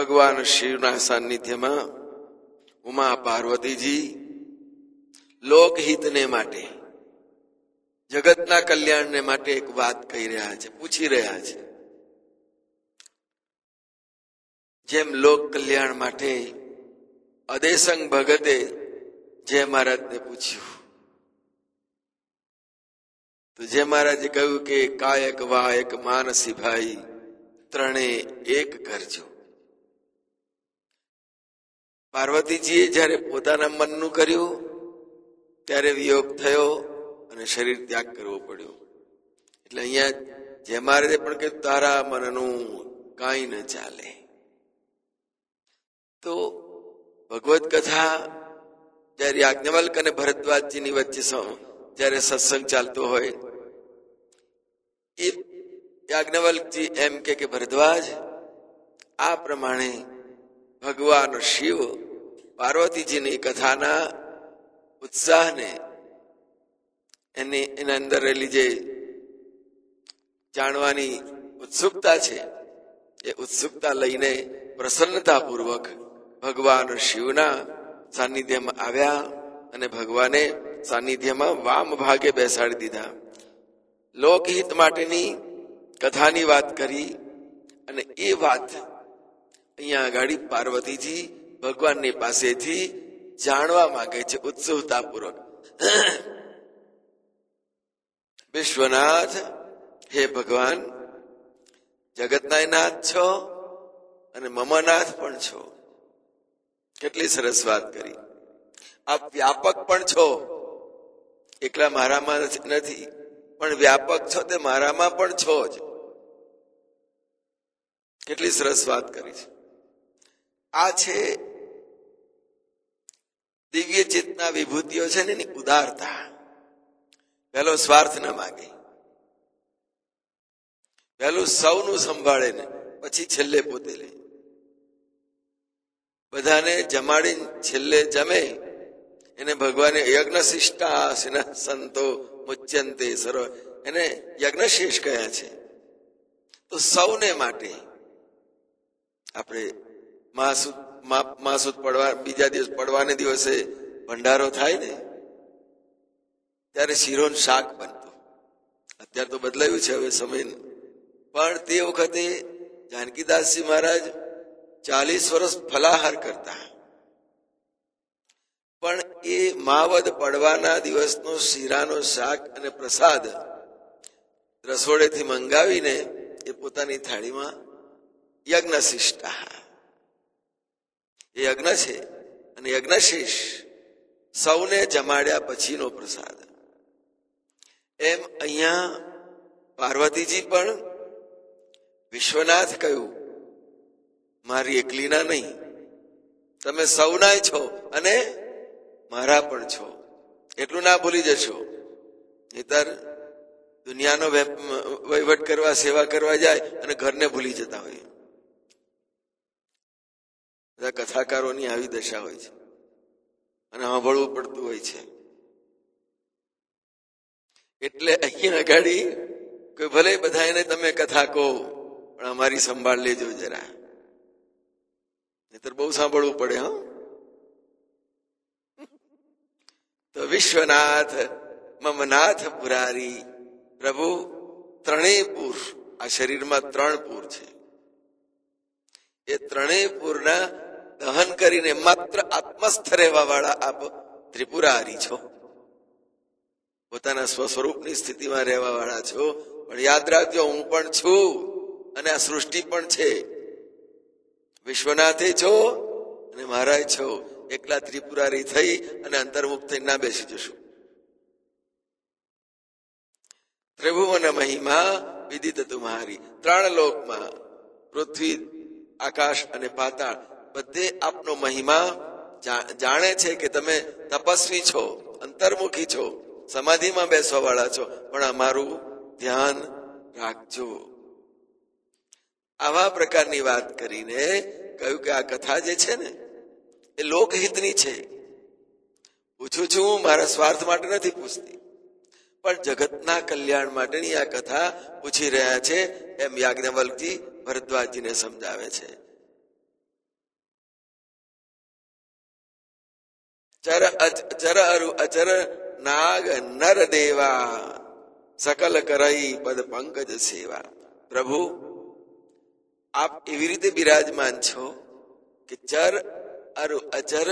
ભગવાન શિવના સાનિધ્યમાં ઉમા પાર્વતીજી લોકહિતને માટે, જગતના કલ્યાણને માટે એક વાત કહી રહ્યા છે, પૂછી રહ્યા છે. જેમ લોક કલ્યાણ માટે અદેસંગ ભગતે જય મહારાજને પૂછ્યું, તો જય મહારાજે કહ્યું કે કાયક વાયક માનસી ભાઈ ત્રણે એક કરજો. પાર્વતીજીએ જયારે પોતાના મનનું કર્યું ત્યારે વિયોગ થયો અને શરીર ત્યાગ કરવો પડ્યો. એટલે અહીંયા જય મહારાજે પણ કહ્યું તારા મનનું કાંઈ ન ચાલે. તો ભગવત કથા જયારે યાજ્ઞવલ્ક અને ભરદ્વાજજીની વચ્ચે જયારે સત્સંગ ચાલતો હોય, એ યાજ્ઞવલ્કજી એમ કે ભરદ્વાજ, આ પ્રમાણે ભગવાન શિવ પાર્વતીજીની કથાના ઉત્સાહને, એના અંદર રહેલી જે જાણવાની ઉત્સુકતા છે, એ ઉત્સુકતા લઈને પ્રસન્નતાપૂર્વક ભગવાન શિવના સાનિધ્યમાં આવ્યા અને ભગવાને સાનિધ્યમાં વામ ભાગે બેસાડી દીધા. લોકહિત માટેની કથાની વાત કરી અને એ વાત અહીંયા આગળ પાર્વતીજી ભગવાનની પાસેથી જાણવા માંગે છે ઉત્સુકતાપૂર્વક. વિશ્વનાથ, હે ભગવાન, જગતના નાથ છો અને મમનાથ પણ છો. કેટલી સરસ વાત કરી. આપ વ્યાપક પણ છો, એકલા મારામાં નથી, પણ વ્યાપક છો તે મારામાં પણ છો જ. કેટલી સરસ વાત કરી છે. આ છે દિવ્ય ચેતના વિભૂતિઓ છે ને એની ઉદારતા. પેલો સ્વાર્થ ન માગે, પેલું સૌનું સંભાળે ને પછી છેલ્લે પોતે લે. બધાને જમાડીને છેલ્લે જમે એને ભગવાને યજ્ઞશિષ્ટા સંતો મુચ્યંતે સર્વ, એને યજ્ઞશેષ કહ્યા છે. તો સૌને માટે આપણે માસુદ પડવા, બીજા દિવસ પડવાને દિવસે ભંડારો થાય ને, ત્યારે શીરોન શાક બનતું. અત્યારે તો બદલાયું છે હવે સમય, પણ તે વખતે જાનકીદાસજી મહારાજ 40 વર્ષ ફલાહાર કરતા, પણ એ માવદ પડવાના દિવસનો શીરાનો શાક અને પ્રસાદ રસોડેથી મંગાવીને એ પોતાની થાળીમાં યજ્ઞશિષ્ટા, એ યજ્ઞ છે અને યજ્ઞશેષ સૌને જમાડ્યા પછીનો પ્રસાદ. એમ અહીંયા પાર્વતીજી પણ વિશ્વનાથ કહ્યું, મારી એકલીના નહીં, તમે સૌના છો અને મારા પણ છો. એટલું ના ભૂલી જશો, નહીતર દુનિયાનો વહીવટ કરવા, સેવા કરવા જાય અને ઘરને ભૂલી જતા હોય. બધા કથાકારોની આવી દશા હોય છે અને સાંભળવું પડતું હોય છે. એટલે અહીંયા આગળ કોઈ ભલે બધા એને તમે કથા કહો, પણ અમારી સંભાળ લેજો જરા, નહીતર બહુ સાંભળવું પડે. હા, તો વિશ્વનાથ મમનાથ પુરારી, પ્રભુ ત્રણેય પૂર, આ શરીરમાં 3 પૂર છે, એ ત્રણેય પૂરના દહન કરીને માત્ર આત્મસ્થ રહેવા વાળા આપ ત્રિપુરારી છો. પોતાના સ્વસ્વરૂપની સ્થિતિમાં રહેવા વાળા છો. પણ યાદ રાખજો, હું પણ છું અને આ સૃષ્ટિ પણ છે. વિશ્વનાથે છો અને મહારાજ છો. એકલા ત્રિપુરારી થઈ અને અંતર્મુખ થઈ ના બેસી જશું. ત્રિભુવન મહિમા વિદિત તુમ્હારી, 3 લોકમાં, પૃથ્વી, આકાશ અને પાતાળ, બધે આપનો મહિમા જાણે છે કે તમે તપસ્વી છો, અંતર્મુખી છો, સમાધિમાં બેસવા વાળા છો, પણ અમારું ધ્યાન રાખજો. આવા પ્રકારની વાત કરીને કહ્યું કે આ કથા જે છે ને એ લોકહિતની છે. પૂછું છું, હું મારા સ્વાર્થ માટે નથી પૂછતી, પણ જગતના કલ્યાણ માટેની આ કથા પૂછી રહ્યા છે, એમ યાજ્ઞવલ્કજી ભરદ્વાજજીને સમજાવે છે. ચર અરુ અચર નાગ નર દેવા સકલ કરઈ પદ પંકજ સેવા. પ્રભુ, આપ એવી રીતે બિરાજમાન છો કે ચર અરુ અચર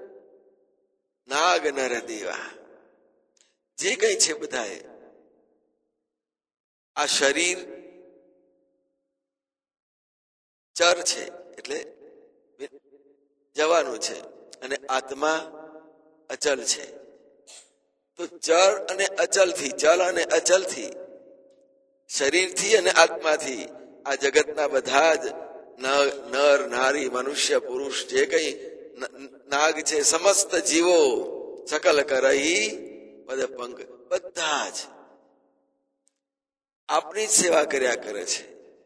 નાગ નર દેવા જે કઈ છે બધાએ, આ શરીર ચર છે એટલે જવાનું છે, અને આત્મા અચલ છે. તો ચર અને અચલથી, ચલ અને અચલથી, શરીરથી અને આત્માથી આ જગતના બધા જ નર નારી મનુષ્ય પુરુષ જે કઈ નાગ છે, સમસ્ત જીવો સકલ કરઈ પદ પંક, બધા જ આપની જ સેવા કર્યા કરે છે.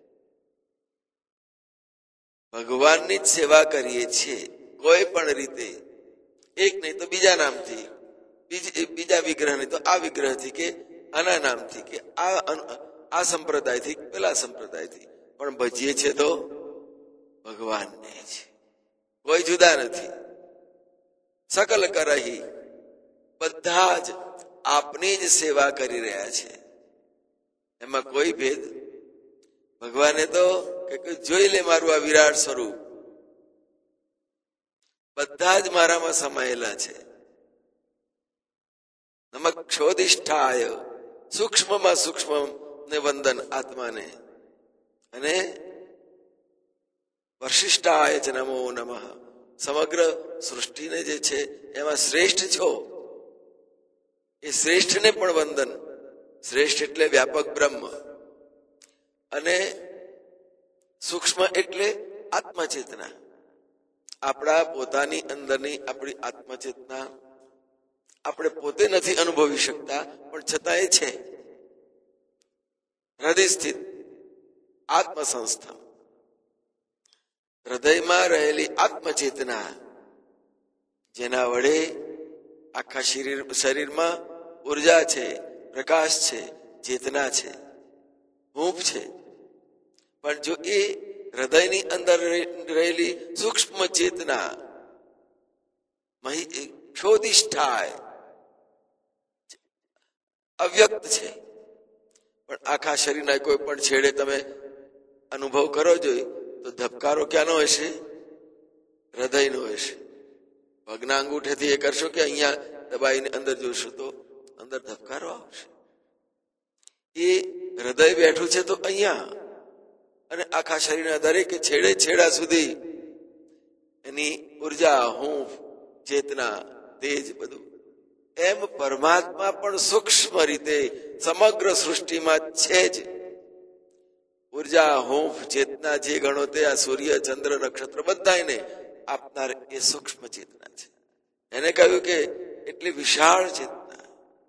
ભગવાનની જ સેવા કરીએ છીએ કોઈ પણ રીતે, એક નહીં તો બીજા નામથી, બીજા વિગ્રહ નહીં તો આ વિગ્રહથી, કે આના નામથી, કે આ સંપ્રદાયથી, પેલા સંપ્રદાયથી, પણ ભજીએ છે તો ભગવાનને જ, કોઈ જુદા નથી. સકલ કરહી, બધા જ આપની જ સેવા કરી રહ્યા છે, એમાં કોઈ ભેદ. ભગવાને તો કે જોઈ લે મારું આ વિરાટ સ્વરૂપ, બધા જ મારામાં સમાયેલા છે. નમક ક્ષોધિષ્ઠાય, સૂક્ષ્મમાં સૂક્ષ્મ ને વંદન આત્માને, અને વશિષ્ઠાય જ નમો નમઃ, સમગ્ર સૃષ્ટિને જે છે એમાં શ્રેષ્ઠ છો એ શ્રેષ્ઠને પણ વંદન. શ્રેષ્ઠ એટલે વ્યાપક બ્રહ્મ, અને સૂક્ષ્મ એટલે આત્મચેતના, આપણા પોતાની અંદરની આપણી આત્મચેતના આપણે પોતે નથી અનુભવી શકતા, પણ છતાં એ છે હૃદય સ્થિત આત્મ સંસ્થા. હૃદયમાં રહેલી આત્મચેતના, જેના વડે આખા શરીરમાં ઉર્જા છે, પ્રકાશ છે, ચેતના છે, હૂંફ છે. પણ જો એ હૃદયની અંદર રહેલી સૂક્ષ્મ ચેતના ક્ષોધિષ્ઠાય અવ્યક્ત છે, પણ આખા શરીરના કોઈ પણ છેડે તમે અનુભવ કરો જોઈએ તો ધબકારો ક્યાંનો હશે? હૃદયનો હશે. પગના અંગૂઠેથી એ કરશો કે અહીંયા દબાઈને અંદર જોશો તો અંદર ધબકારો આવશે. એ હૃદય બેઠું છે તો અહીંયા, અને આખા શરીરના દરેક છેડે છેડા સુધી એની ઉર્જા, હૂંફ, ચેતના, તેજ બધું. એમ પરમાત્મા પણ સૂક્ષ્મ રીતે સમગ્ર સૃષ્ટિમાં છે જ. ઉર્જા, હૂંફ, ચેતના જે ગણો તે આ સૂર્ય, ચંદ્ર, નક્ષત્ર બધા એને આપનાર એ સૂક્ષ્મ ચેતના છે. એને કહ્યું કે એટલી વિશાળ ચેતના.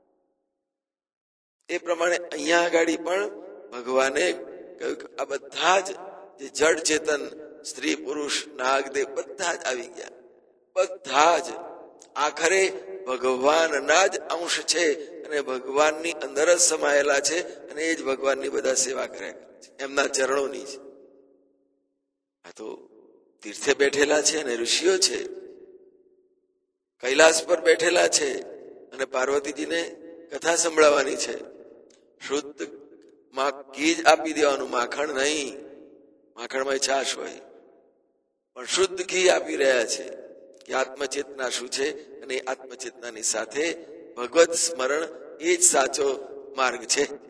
એ પ્રમાણે અહીંયા આગળ પણ ભગવાને કહ્યું કે આ બધા જ જે જડ ચેતન, સ્ત્રી, પુરુષ, નાગ, દેવ બધા જ આવી ગયા. બધા જ આખરે ભગવાનના જ અંશ છે, અને ભગવાનની અંદર જ સમાયેલા છે, અને એ જ ભગવાનની બધા સેવા કર્યા કરે છે, એમના ચરણોની જ. આ તો તીર્થે બેઠેલા છે અને ઋષિઓ છે, કૈલાસ પર બેઠેલા છે, અને પાર્વતીજીને કથા સંભળાવવાની છે. શુદ્ધ ઘી જ આપી દેવાનું, માખણ નહીં. માખણમાં છાશ હોય, પણ શુદ્ધ ઘી આપી રહ્યા છે કે આત્મચેતના શું છે, અને આત્મચેતનાની સાથે ભગવત સ્મરણ એ જ સાચો માર્ગ છે.